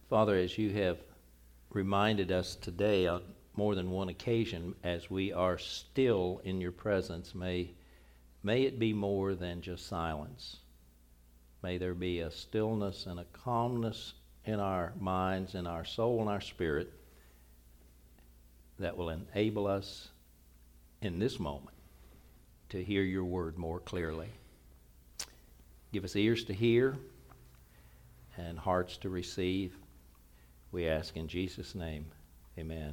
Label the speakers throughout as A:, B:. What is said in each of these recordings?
A: Father, as you have reminded us today on more than one occasion, as we are still in your presence, may it be more than just silence. May there be a stillness and a calmness in our minds, in our soul, and our spirit that will enable us in this moment to hear your word more clearly. Give us ears to hear and hearts to receive. We ask in Jesus' name, amen.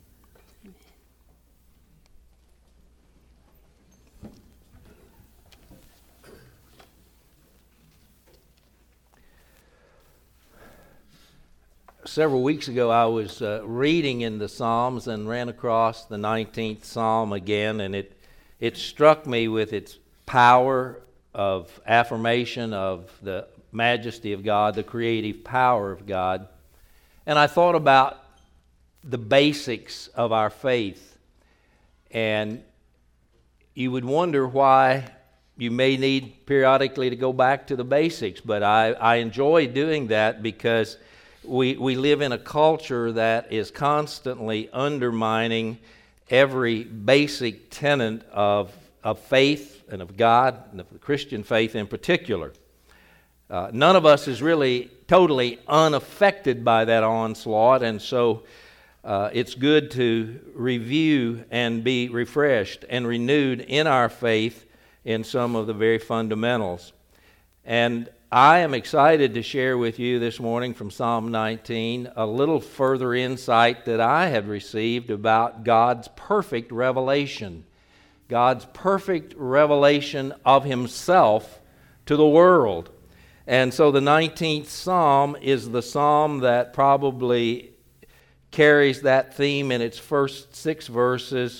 A: Several weeks ago, I was reading in the Psalms and ran across the 19th Psalm again, and it struck me with its power of affirmation of the majesty of God, the creative power of God. And I thought about the basics of our faith, and you would wonder why you may need periodically to go back to the basics, but I enjoy doing that because we live in a culture that is constantly undermining every basic tenet of faith and of God and of the Christian faith in particular. None of us is really totally unaffected by that onslaught, and so it's good to review and be refreshed and renewed in our faith in some of the very fundamentals. And I am excited to share with you this morning from Psalm 19 a little further insight that I have received about God's perfect revelation. God's perfect revelation of Himself to the world. And so the 19th Psalm is the psalm that probably carries that theme in its first 6 verses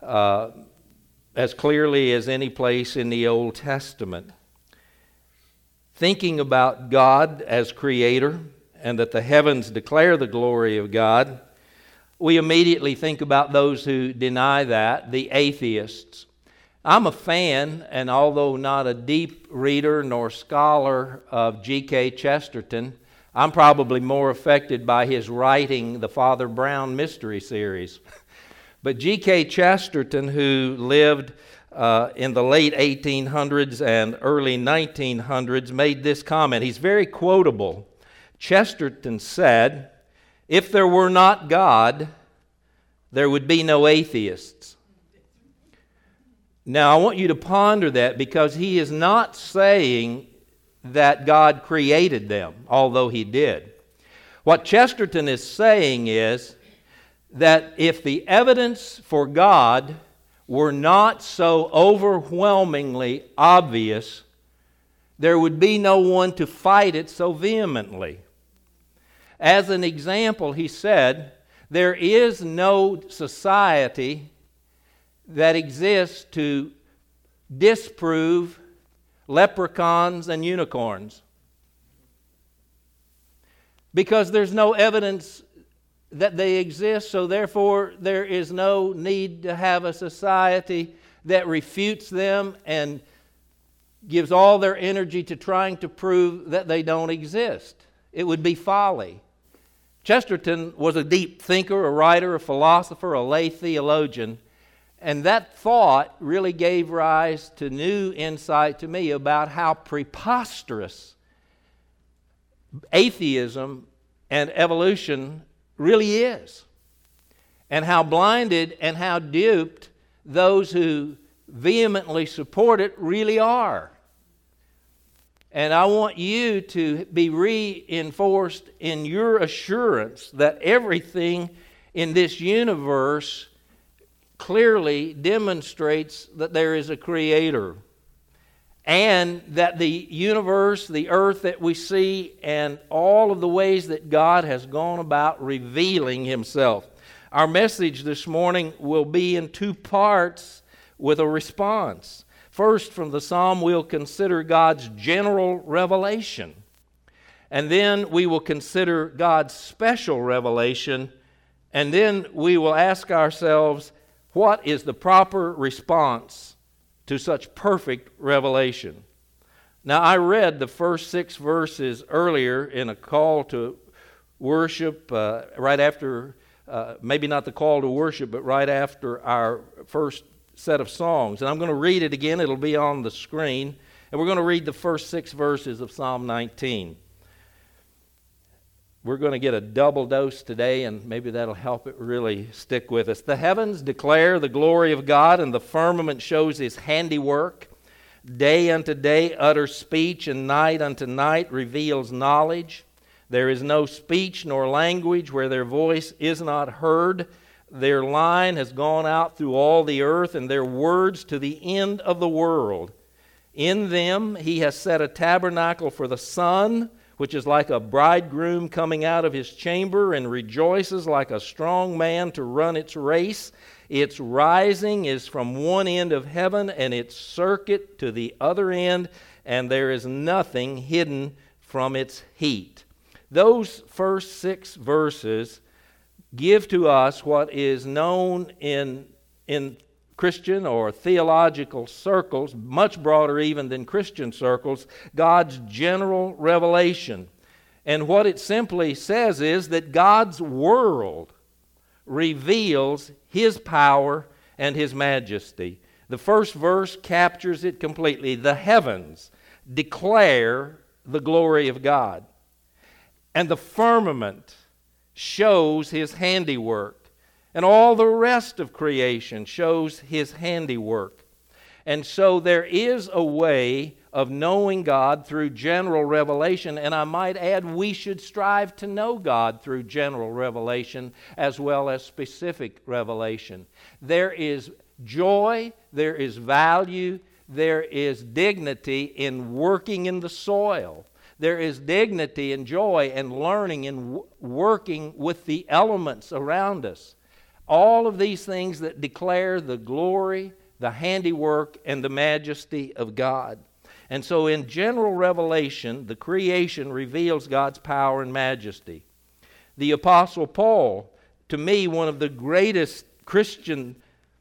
A: as clearly as any place in the Old Testament. Thinking about God as Creator and that the heavens declare the glory of God, we immediately think about those who deny that, the atheists. I'm a fan, and although not a deep reader nor scholar of G.K. Chesterton, I'm probably more affected by his writing the Father Brown Mystery Series. But G.K. Chesterton, who lived in the late 1800s and early 1900s, made this comment. He's very quotable. Chesterton said, "If there were not God, there would be no atheists." Now, I want you to ponder that, because he is not saying that God created them, although He did. What Chesterton is saying is that if the evidence for God were not so overwhelmingly obvious, there would be no one to fight it so vehemently. As an example, he said, there is no society that exists to disprove leprechauns and unicorns, because there's no evidence that they exist, so therefore there is no need to have a society that refutes them and gives all their energy to trying to prove that they don't exist. It would be folly. Chesterton was a deep thinker, a writer, a philosopher, a lay theologian, and that thought really gave rise to new insight to me about how preposterous atheism and evolution really is, and how blinded and how duped those who vehemently support it really are. And I want you to be reinforced in your assurance that everything in this universe clearly demonstrates that there is a Creator, and that the universe, the earth that we see, and all of the ways that God has gone about revealing Himself. Our message this morning will be in 2 parts with a response. First, from the psalm, we'll consider God's general revelation. And then we will consider God's special revelation. And then we will ask ourselves, what is the proper response to such perfect revelation? Now, I read the first 6 verses earlier in a call to worship, right after, maybe not the call to worship, but right after our first set of songs. And I'm going to read it again. It'll be on the screen. And we're going to read the first 6 verses of Psalm 19. We're going to get a double dose today, and maybe that'll help it really stick with us. The heavens declare the glory of God, and the firmament shows His handiwork. Day unto day utters speech, and night unto night reveals knowledge. There is no speech nor language where their voice is not heard. Their line has gone out through all the earth, and their words to the end of the world. In them He has set a tabernacle for the sun, which is like a bridegroom coming out of his chamber, and rejoices like a strong man to run its race. Its rising is from one end of heaven, and its circuit to the other end, and there is nothing hidden from its heat. Those first 6 verses give to us what is known in Christian or theological circles, much broader even than Christian circles, God's general revelation. And what it simply says is that God's world reveals His power and His majesty. The first verse captures it completely. The heavens declare the glory of God, and the firmament shows His handiwork. And all the rest of creation shows His handiwork. And so there is a way of knowing God through general revelation. And I might add, we should strive to know God through general revelation as well as specific revelation. There is joy, there is value, there is dignity in working in the soil. There is dignity and joy and learning and working with the elements around us. All of these things that declare the glory, the handiwork, and the majesty of God. And so in general revelation, the creation reveals God's power and majesty. The Apostle Paul, to me, one of the greatest Christian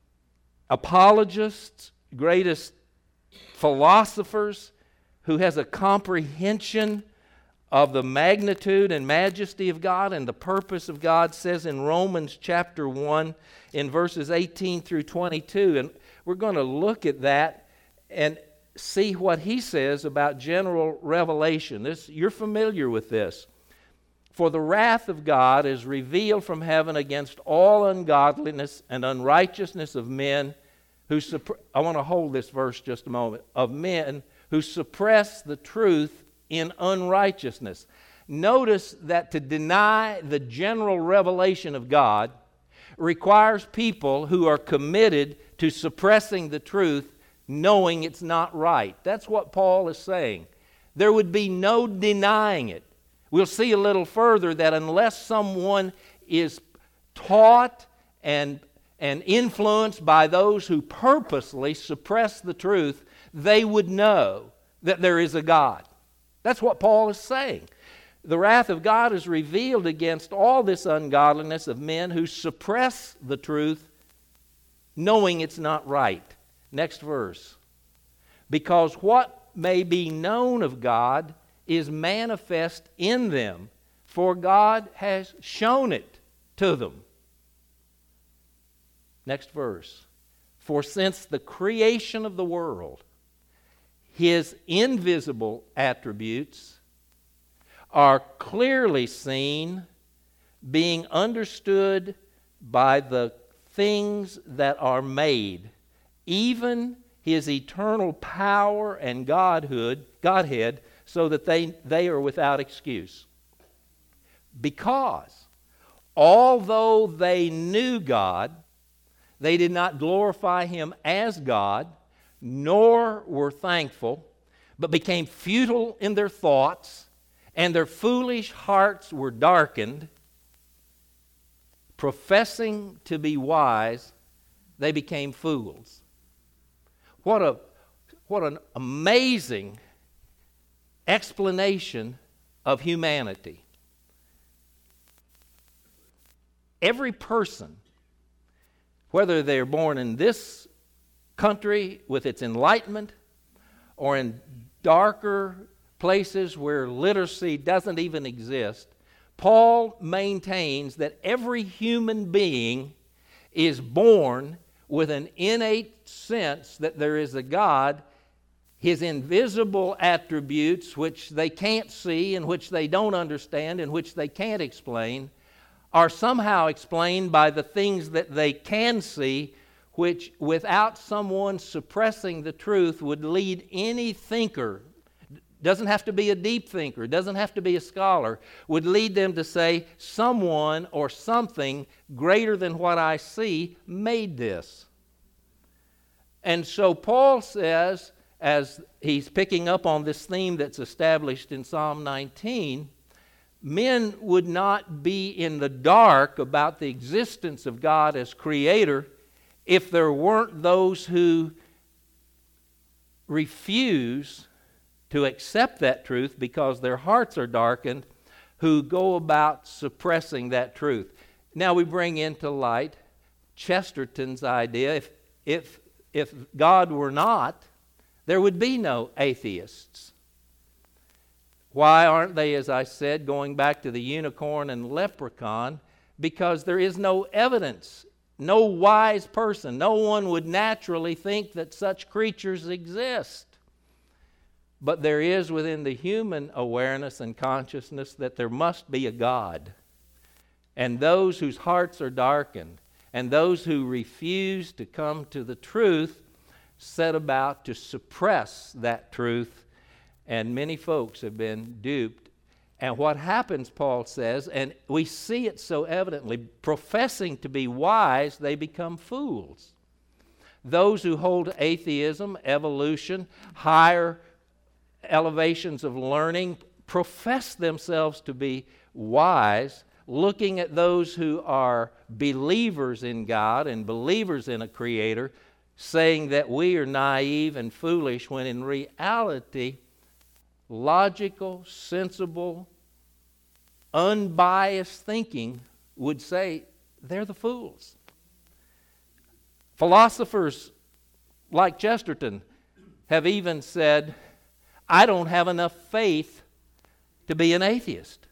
A: apologists, greatest philosophers, who has a comprehension of the magnitude and majesty of God and the purpose of God, says in Romans chapter 1 in verses 18 through 22. And we're going to look at that and see what he says about general revelation. You're familiar with this. For the wrath of God is revealed from heaven against all ungodliness and unrighteousness of men who I want to hold this verse just a moment. Of men who suppress the truth in unrighteousness. Notice that to deny the general revelation of God requires people who are committed to suppressing the truth, knowing it's not right. That's what Paul is saying. There would be no denying it. We'll see a little further that unless someone is taught and influenced by those who purposely suppress the truth, they would know that there is a God. That's what Paul is saying. The wrath of God is revealed against all this ungodliness of men who suppress the truth, knowing it's not right. Next verse. Because what may be known of God is manifest in them, for God has shown it to them. Next verse. For since the creation of the world, His invisible attributes are clearly seen, being understood by the things that are made, even His eternal power and Godhead, so that they are without excuse. Because although they knew God, they did not glorify Him as God, nor were thankful, but became futile in their thoughts, and their foolish hearts were darkened. Professing to be wise, they became fools. What an amazing explanation of humanity. Every person, whether they're born in this country with its enlightenment or in darker places where literacy doesn't even exist, Paul maintains that every human being is born with an innate sense that there is a God. His invisible attributes, which they can't see and which they don't understand and which they can't explain, are somehow explained by the things that they can see, which without someone suppressing the truth would lead any thinker, doesn't have to be a deep thinker, doesn't have to be a scholar, would lead them to say someone or something greater than what I see made this. And so Paul says, as he's picking up on this theme that's established in Psalm 19, men would not be in the dark about the existence of God as creator if there weren't those who refuse to accept that truth because their hearts are darkened, who go about suppressing that truth. Now we bring into light Chesterton's idea. If God were not, there would be no atheists. Why aren't they, as I said, going back to the unicorn and leprechaun? Because there is no evidence. No wise person, no one would naturally think that such creatures exist. But there is within the human awareness and consciousness that there must be a God. And those whose hearts are darkened and those who refuse to come to the truth set about to suppress that truth. And many folks have been duped. And what happens, Paul says, and we see it so evidently, professing to be wise, they become fools. Those who hold atheism, evolution, higher elevations of learning, profess themselves to be wise, looking at those who are believers in God and believers in a Creator, saying that we are naive and foolish, when in reality, logical, sensible, unbiased thinking would say they're the fools. Philosophers like Chesterton have even said, I don't have enough faith to be an atheist.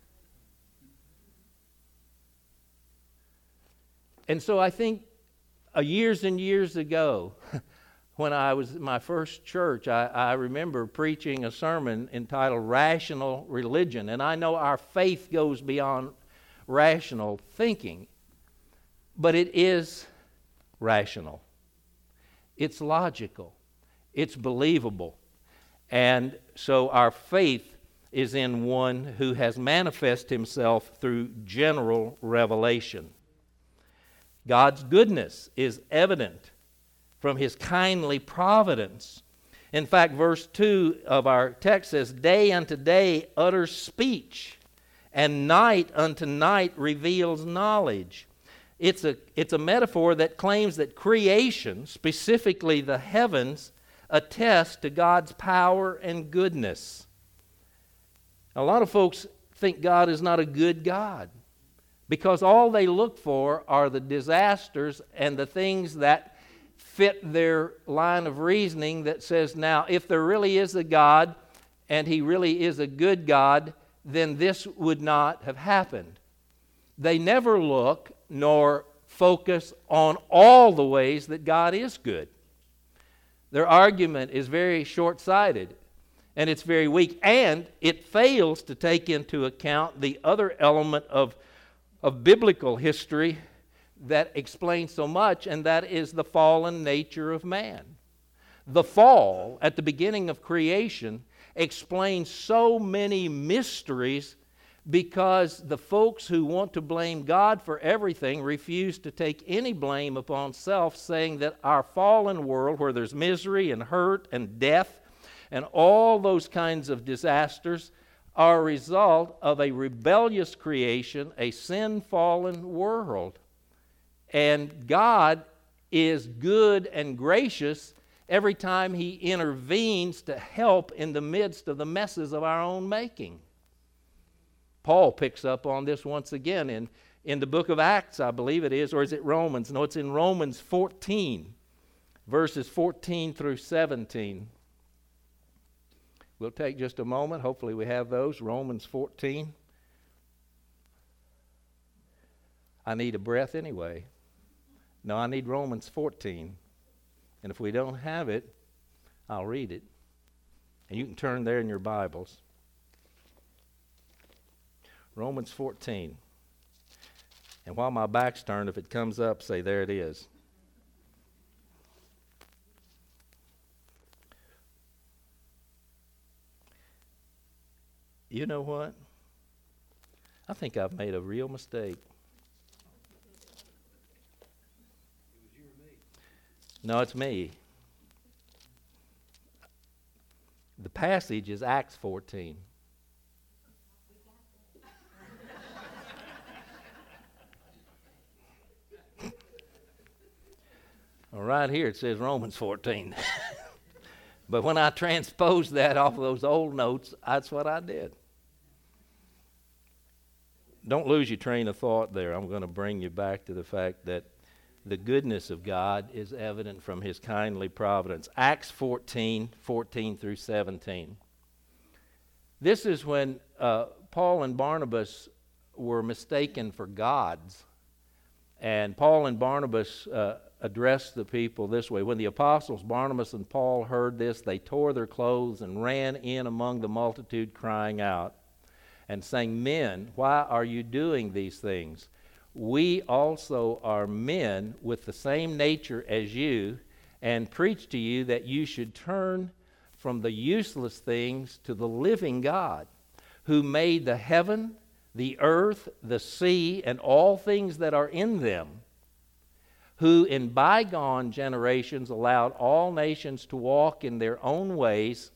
A: And so I think years and years ago, when I was in my first church, I remember preaching a sermon entitled Rational Religion. And I know our faith goes beyond rational thinking, but it is rational. It's logical. It's believable. And so our faith is in one who has manifested himself through general revelation. God's goodness is evident from his kindly providence. In fact, verse 2 of our text says, day unto day utters speech, and night unto night reveals knowledge. It's a metaphor that claims that creation, specifically the heavens, attest to God's power and goodness. A lot of folks think God is not a good God because all they look for are the disasters and the things that fit their line of reasoning that says, now, if there really is a God and he really is a good God, then this would not have happened. They never look nor focus on all the ways that God is good. Their argument is very short-sighted, and it's very weak, and it fails to take into account the other element of biblical history that explains so much, and that is the fallen nature of man. The fall at the beginning of creation explains so many mysteries because the folks who want to blame God for everything refuse to take any blame upon self, saying that our fallen world, where there's misery and hurt and death and all those kinds of disasters, are a result of a rebellious creation, a sin-fallen world. And God is good and gracious every time he intervenes to help in the midst of the messes of our own making. Paul picks up on this once again in the book of Acts, I believe it is, or is it Romans? No, it's in Romans 14, verses 14 through 17. We'll take just a moment. Hopefully we have those. Romans 14. I need a breath anyway. No, I need Romans 14. And if we don't have it, I'll read it. And you can turn there in your Bibles. Romans 14. And while my back's turned, if it comes up, say, there it is. You know what? I think I've made a real mistake. No, it's me. The passage is Acts 14. Well, right here it says Romans 14. But when I transposed that off of those old notes, that's what I did. Don't lose your train of thought there. I'm going to bring you back to the fact that the goodness of God is evident from his kindly providence. Acts 14, 14 through 17. This is when Paul and Barnabas were mistaken for gods. And Paul and Barnabas addressed the people this way. When the apostles Barnabas and Paul heard this, they tore their clothes and ran in among the multitude, crying out and saying, "Men, why are you doing these things? We also are men with the same nature as you, and preach to you that you should turn from the useless things to the living God, who made the heaven, the earth, the sea, and all things that are in them, who in bygone generations allowed all nations to walk in their own ways.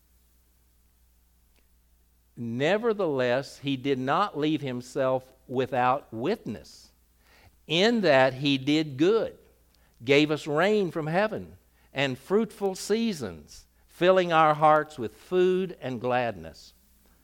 A: Nevertheless, he did not leave himself without witness, in that he did good, gave us rain from heaven, and fruitful seasons, filling our hearts with food and gladness."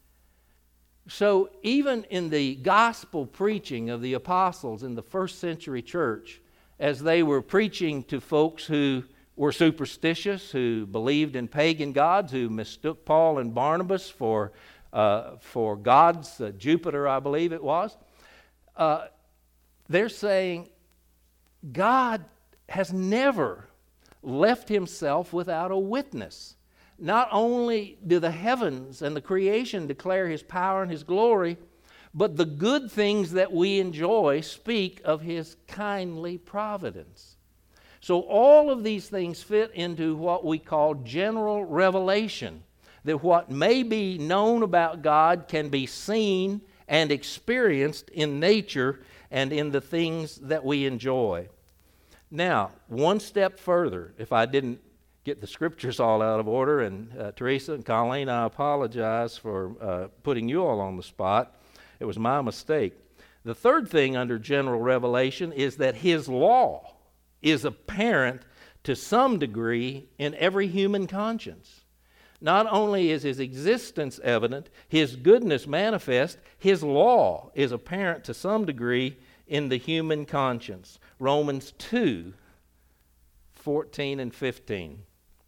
A: So even in the gospel preaching of the apostles in the first century church, as they were preaching to folks who were superstitious, who believed in pagan gods, who mistook Paul and Barnabas for gods, Jupiter, I believe it was, they're saying God has never left himself without a witness. Not only do the heavens and the creation declare his power and his glory, but the good things that we enjoy speak of his kindly providence. So all of these things fit into what we call general revelation, that what may be known about God can be seen and experienced in nature and in the things that we enjoy. Now, one step further, if I didn't get the scriptures all out of order, and Teresa and Colleen, I apologize for putting you all on the spot. It was my mistake. The third thing under general revelation is that his law is apparent to some degree in every human conscience. Not only is his existence evident, his goodness manifest, his law is apparent to some degree in the human conscience. Romans 2, 14 and 15.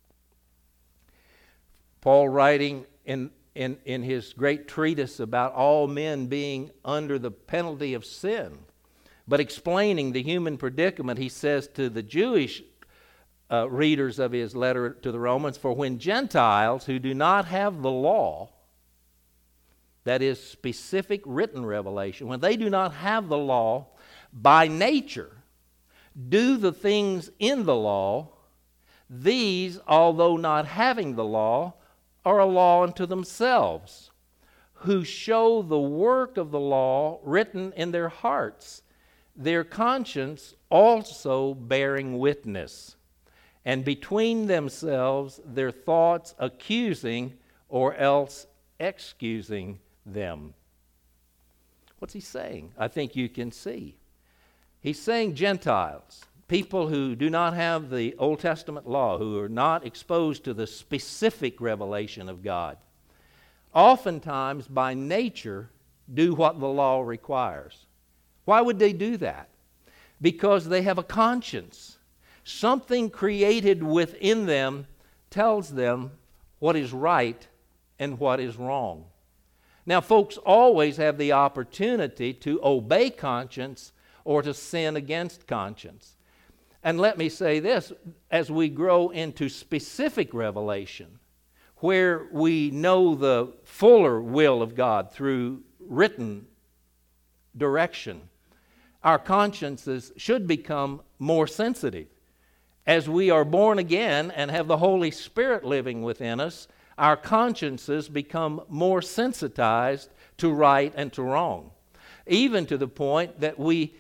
A: Paul, writing in his great treatise about all men being under the penalty of sin, but explaining the human predicament, he says to the Jewish readers of his letter to the Romans, "For when Gentiles who do not have the law," that is specific written revelation, when they do not have the law, by nature do the things in the law, these, although not having the law, are a law unto themselves, who show the work of the law written in their hearts, their conscience also bearing witness, and between themselves their thoughts accusing or else excusing them. What's he saying? I think you can see. He's saying Gentiles, people who do not have the Old Testament law, who are not exposed to the specific revelation of God, oftentimes by nature do what the law requires. Why would they do that? Because they have a conscience. Something created within them tells them what is right and what is wrong. Now, folks always have the opportunity to obey conscience or to sin against conscience. And let me say this, as we grow into specific revelation, where we know the fuller will of God through written direction, our consciences should become more sensitive. As we are born again and have the Holy Spirit living within us, our consciences become more sensitized to right and to wrong, even to the point that we're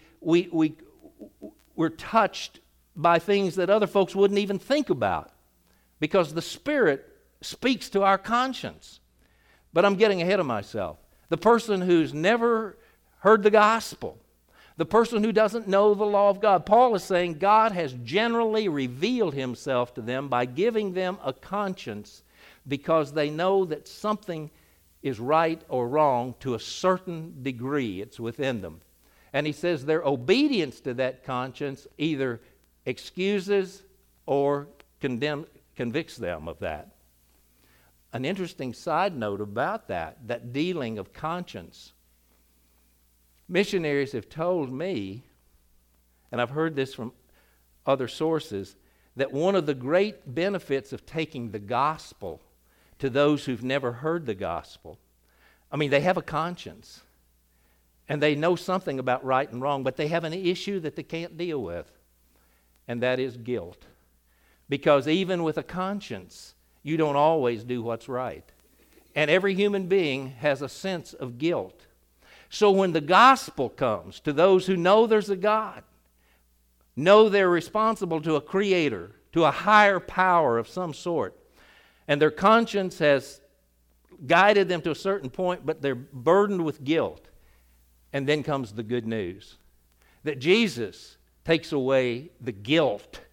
A: touched by things that other folks wouldn't even think about, because the Spirit speaks to our conscience. But I'm getting ahead of myself. The person who's never heard the gospel, the person who doesn't know the law of God, Paul is saying God has generally revealed himself to them by giving them a conscience, because they know that something is right or wrong to a certain degree. It's within them. And he says their obedience to that conscience either excuses or convicts them of that. An interesting side note about that dealing of conscience. Missionaries have told me, and I've heard this from other sources, that one of the great benefits of taking the gospel to those who've never heard the gospel, I mean, they have a conscience, and they know something about right and wrong, but they have an issue that they can't deal with, and that is guilt. Because even with a conscience, you don't always do what's right. And every human being has a sense of guilt. So when the gospel comes to those who know there's a God, know they're responsible to a creator, to a higher power of some sort, and their conscience has guided them to a certain point, but they're burdened with guilt, and then comes the good news that Jesus takes away the guilt,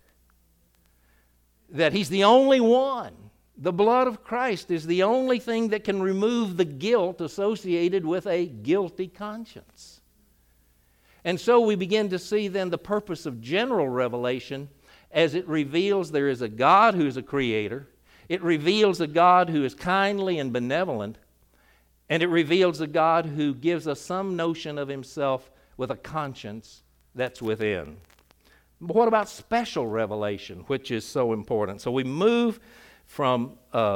A: that He's the only one. The blood of Christ is the only thing that can remove the guilt associated with a guilty conscience. And so we begin to see then the purpose of general revelation as it reveals there is a God who is a creator. It reveals a God who is kindly and benevolent. And it reveals a God who gives us some notion of Himself with a conscience that's within. But what about special revelation, which is so important? So we move from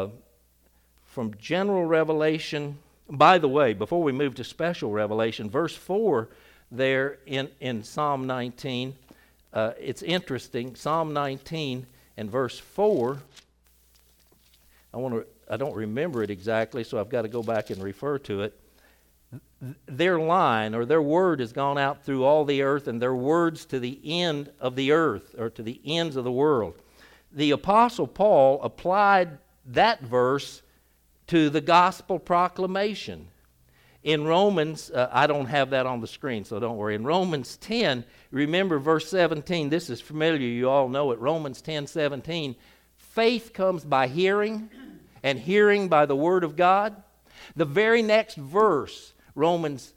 A: general revelation. By the way, before we move to special revelation, verse 4 there in Psalm 19, it's interesting. Psalm 19 and verse 4, I don't remember it exactly, so I've got to go back and refer to it. Their line or their word has gone out through all the earth, and their words to the end of the earth, or to the ends of the world. The Apostle Paul applied that verse to the gospel proclamation. In Romans, I don't have that on the screen, so don't worry. In Romans 10, remember verse 17, this is familiar, you all know it. Romans 10:17, faith comes by hearing, and hearing by the word of God. The very next verse, Romans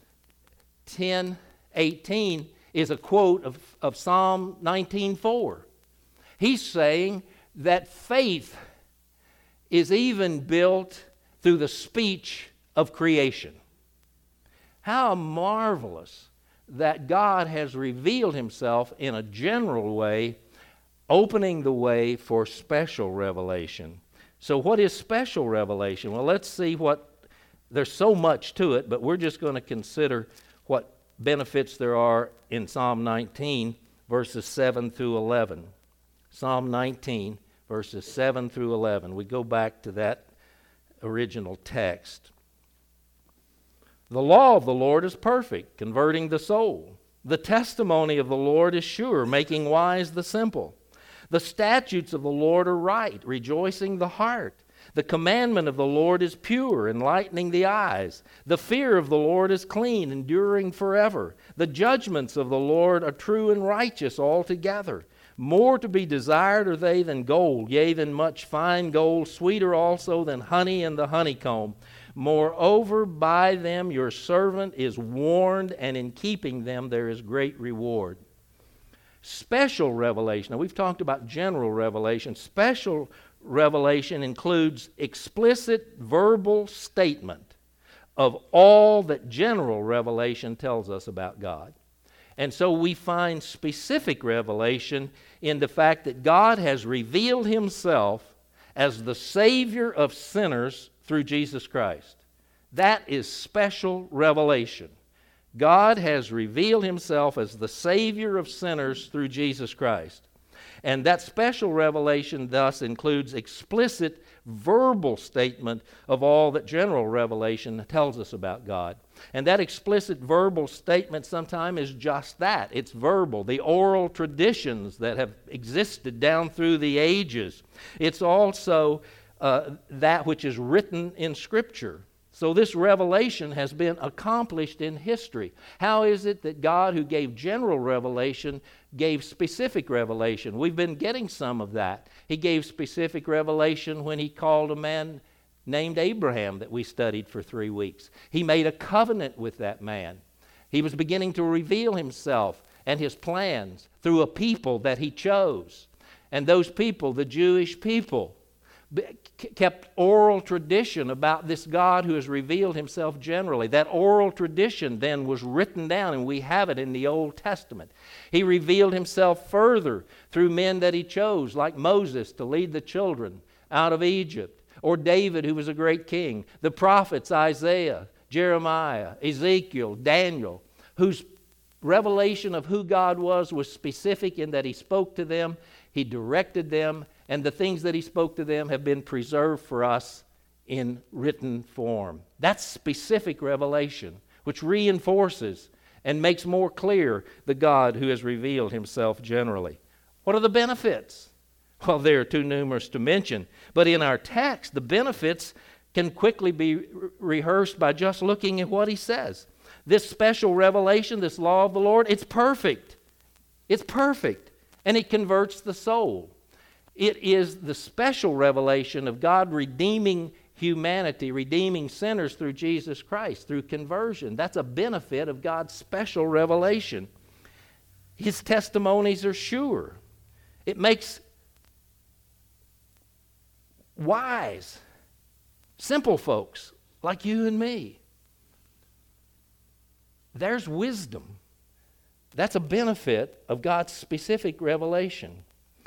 A: 10:18, is a quote of Psalm 19:4. He's saying that faith is even built through the speech of creation. How marvelous that God has revealed Himself in a general way, opening the way for special revelation. So what is special revelation? Well, let's see there's so much to it, but we're just going to consider what benefits there are in Psalm 19, verses 7 through 11. Psalm 19, verses 7 through 11. We go back to that original text. The law of the Lord is perfect, converting the soul. The testimony of the Lord is sure, making wise the simple. The statutes of the Lord are right, rejoicing the heart. The commandment of the Lord is pure, enlightening the eyes. The fear of the Lord is clean, enduring forever. The judgments of the Lord are true and righteous altogether. More to be desired are they than gold, yea, than much fine gold, sweeter also than honey and the honeycomb. Moreover, by them your servant is warned, and in keeping them there is great reward. Special revelation. Now, we've talked about general revelation. Special revelation includes explicit verbal statement of all that general revelation tells us about God. And so we find specific revelation in the fact that God has revealed himself as the Savior of sinners through Jesus Christ. That is special revelation. God has revealed himself as the Savior of sinners through Jesus Christ. And that special revelation thus includes explicit verbal statement of all that general revelation tells us about God. And that explicit verbal statement sometimes is just that. It's verbal, the oral traditions that have existed down through the ages. It's also that which is written in Scripture. So this revelation has been accomplished in history. How is it that God, who gave general revelation, gave specific revelation? We've been getting some of that. He gave specific revelation when he called a man named Abraham that we studied for 3 weeks. He made a covenant with that man. He was beginning to reveal himself and his plans through a people that he chose. And those people, the Jewish people, kept oral tradition about this God who has revealed himself generally. That oral tradition then was written down, and we have it in the Old Testament. He revealed himself further through men that he chose, like Moses to lead the children out of Egypt, or David, who was a great king, the prophets Isaiah, Jeremiah, Ezekiel, Daniel, whose revelation of who God was specific in that he spoke to them, he directed them, and the things that he spoke to them have been preserved for us in written form. That's specific revelation, which reinforces and makes more clear the God who has revealed himself generally. What are the benefits? Well, they are too numerous to mention. But in our text, the benefits can quickly be rehearsed by just looking at what he says. This special revelation, this law of the Lord, it's perfect. It's perfect. And it converts the soul. It is the special revelation of God redeeming humanity, redeeming sinners through Jesus Christ, through conversion. That's a benefit of God's special revelation. His testimonies are sure. It makes wise, simple folks like you and me. There's wisdom. That's a benefit of God's specific revelation.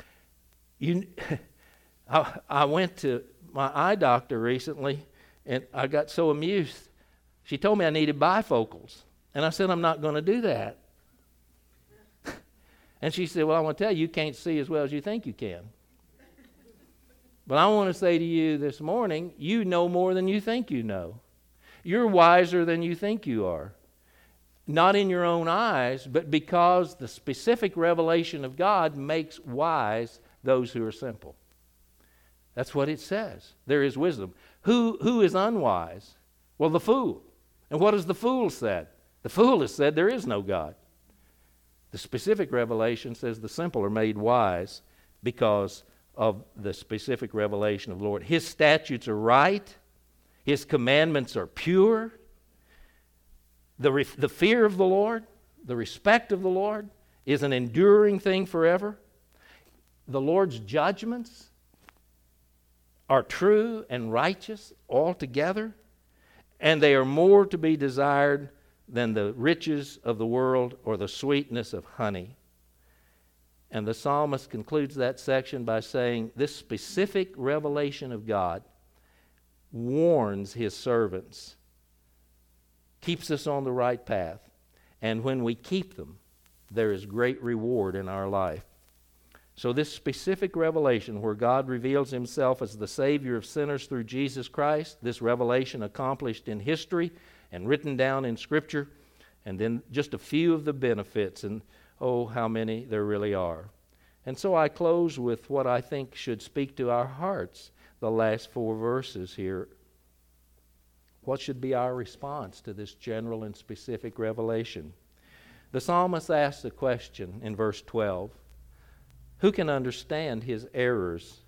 A: I went to my eye doctor recently, and I got so amused. She told me I needed bifocals, and I said, I'm not going to do that. And she said, well, I want to tell you, you can't see as well as you think you can. But I want to say to you this morning, you know more than you think you know. You're wiser than you think you are. Not in your own eyes, but because the specific revelation of God makes wise those who are simple. That's what it says. There is wisdom. Who is unwise? Well, the fool. And what has the fool said? The fool has said there is no God. The specific revelation says the simple are made wise because of the specific revelation of the Lord. His statutes are right. His commandments are pure. The fear of the Lord, the respect of the Lord is an enduring thing forever. The Lord's judgments are true and righteous altogether, and they are more to be desired than the riches of the world or the sweetness of honey. And the psalmist concludes that section by saying, this specific revelation of God warns his servants, keeps us on the right path, and when we keep them, there is great reward in our life. So this specific revelation where God reveals himself as the Savior of sinners through Jesus Christ, this revelation accomplished in history and written down in Scripture, and then just a few of the benefits, and oh, how many there really are. And so I close with what I think should speak to our hearts, the last 4 verses here. What should be our response to this general and specific revelation? The psalmist asks a question in verse 12. Who can understand his errors?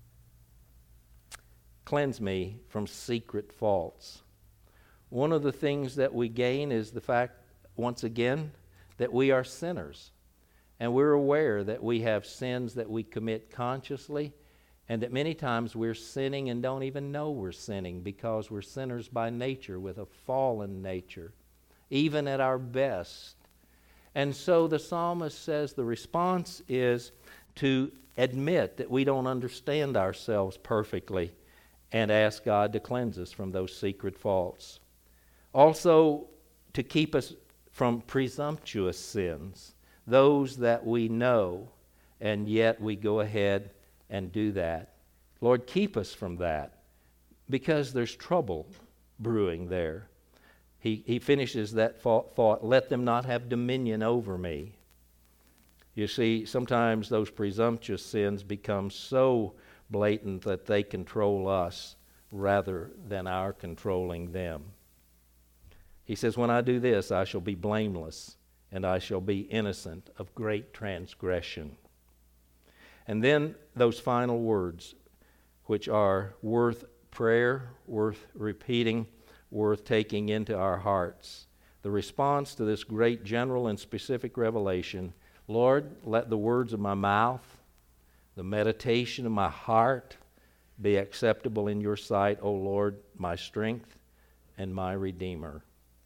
A: Cleanse me from secret faults. One of the things that we gain is the fact, once again, that we are sinners. And we're aware that we have sins that we commit consciously, and that many times we're sinning and don't even know we're sinning because we're sinners by nature with a fallen nature, even at our best. And so the psalmist says the response is to admit that we don't understand ourselves perfectly and ask God to cleanse us from those secret faults. Also, to keep us from presumptuous sins, those that we know, and yet we go ahead and do that. Lord, keep us from that, because there's trouble brewing there. He finishes that thought, let them not have dominion over me. You see, sometimes those presumptuous sins become so blatant that they control us rather than our controlling them. He says, when I do this, I shall be blameless, and I shall be innocent of great transgression. And then those final words, which are worth prayer, worth repeating, worth taking into our hearts. The response to this great general and specific revelation, Lord, let the words of my mouth, the meditation of my heart be acceptable in your sight, O Lord, my strength and my Redeemer.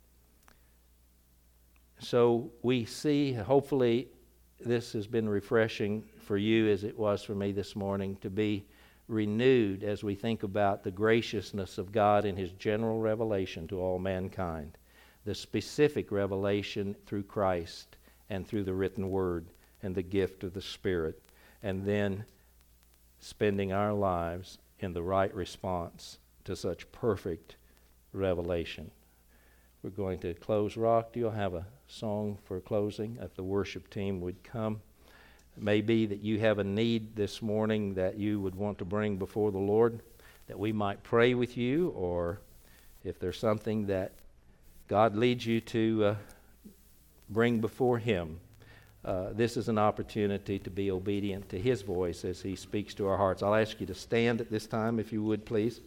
A: So we see, hopefully this has been refreshing for you as it was for me this morning, to be renewed as we think about the graciousness of God in His general revelation to all mankind, the specific revelation through Christ and through the written Word and the gift of the Spirit, and then spending our lives in the right response to such perfect revelation. We're going to close. Rock, do you have a song for closing? If the worship team would come. It may be that you have a need this morning that you would want to bring before the Lord, that we might pray with you, or if there's something that God leads you to bring before Him. This is an opportunity to be obedient to His voice as He speaks to our hearts. I'll ask you to stand at this time, if you would, please.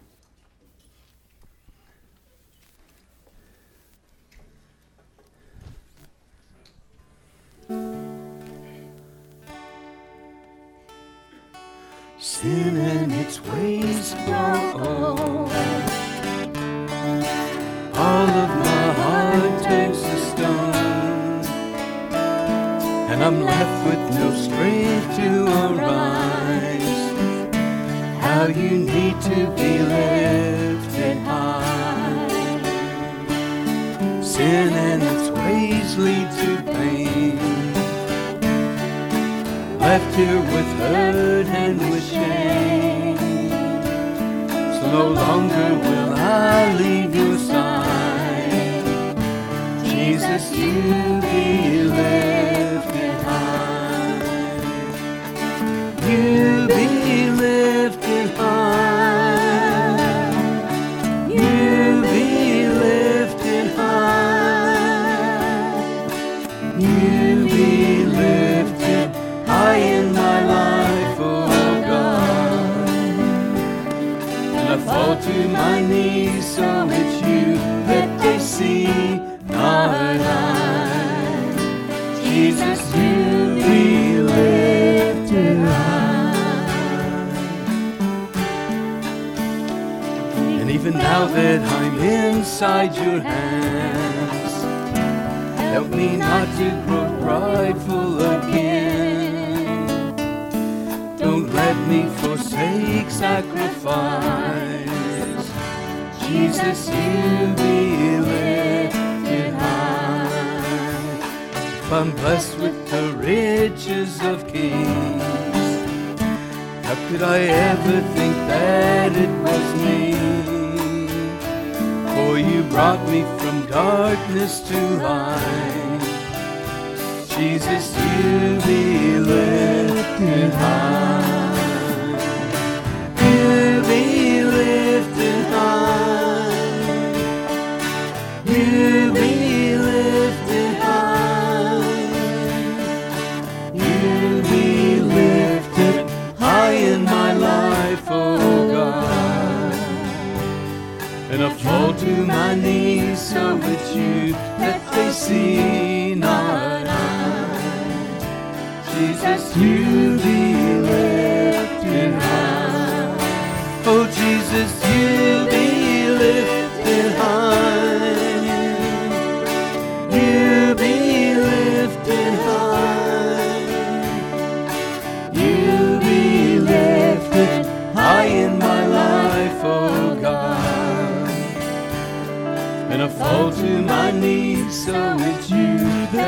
B: Sin and its ways grow old. All of my heart turns to stone, and I'm left with no strength to arise. How you need to be lifted high. Sin and its ways lead to pain, left here with hurt and with shame. So no longer will I leave your side. Jesus, you be lifted high. You be lifted high. You be lifted high. You be lifted high in my life, oh God. And I fall to my knees, so it's you that they see, not I. Jesus, you be lifted high. And even now that I'm inside your hands, help me not to grow prideful again. Don't let me forsake sacrifice. Jesus, you be lifted high. If I'm blessed with the riches of kings, how could I ever think that it was me? For you brought me from darkness to light. Jesus, you be lifted high. You be lifted high. You be lifted high. You be lifted high in my life, oh God. And I fall to my knees, so it's you that they see, not I. Jesus, you be lifted high. Oh Jesus, you be lifted high. You be lifted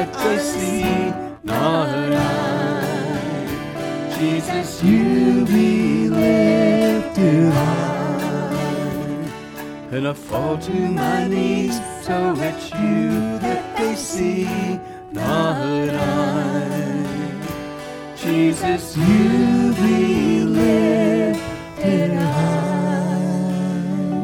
B: that they see, not I. Jesus, you be lifted high. And I fall to my knees, so it's you that they see, not I. Jesus, you be lifted high.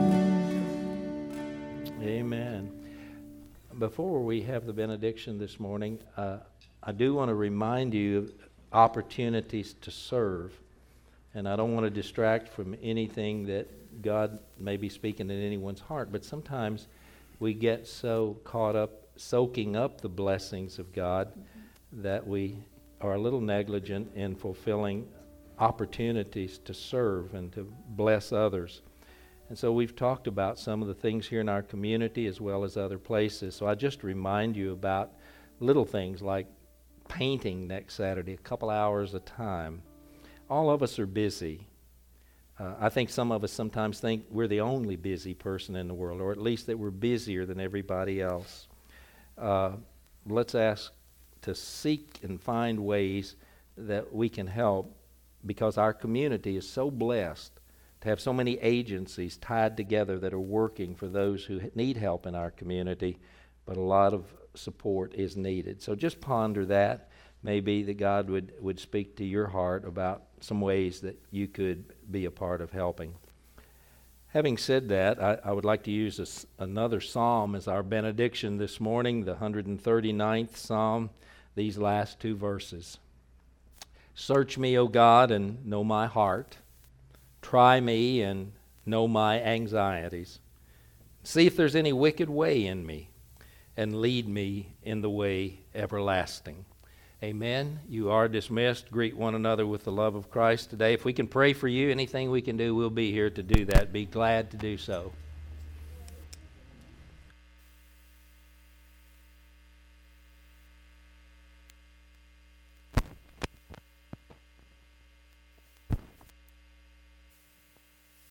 A: Amen. Before we have the benediction this morning, I do want to remind you of opportunities to serve. And I don't want to distract from anything that God may be speaking in anyone's heart, but sometimes we get so caught up soaking up the blessings of God that we are a little negligent in fulfilling opportunities to serve and to bless others. And so we've talked about some of the things here in our community as well as other places. So I just remind you about little things like painting next Saturday, a couple hours a time. All of us are busy. I think some of us sometimes think we're the only busy person in the world, or at least that we're busier than everybody else. Let's ask to seek and find ways that we can help, because our community is so blessed to have so many agencies tied together that are working for those who need help in our community, but a lot of support is needed. So just ponder that. Maybe that God would speak to your heart about some ways that you could be a part of helping. Having said that, I would like to use another psalm as our benediction this morning, the 139th Psalm, these last two verses. Search me, O God, and know my heart. Try me and know my anxieties. See if there's any wicked way in me, and lead me in the way everlasting. Amen. You are dismissed. Greet one another with the love of Christ today. If we can pray for you, anything we can do, we'll be here to do that. Be glad to do so.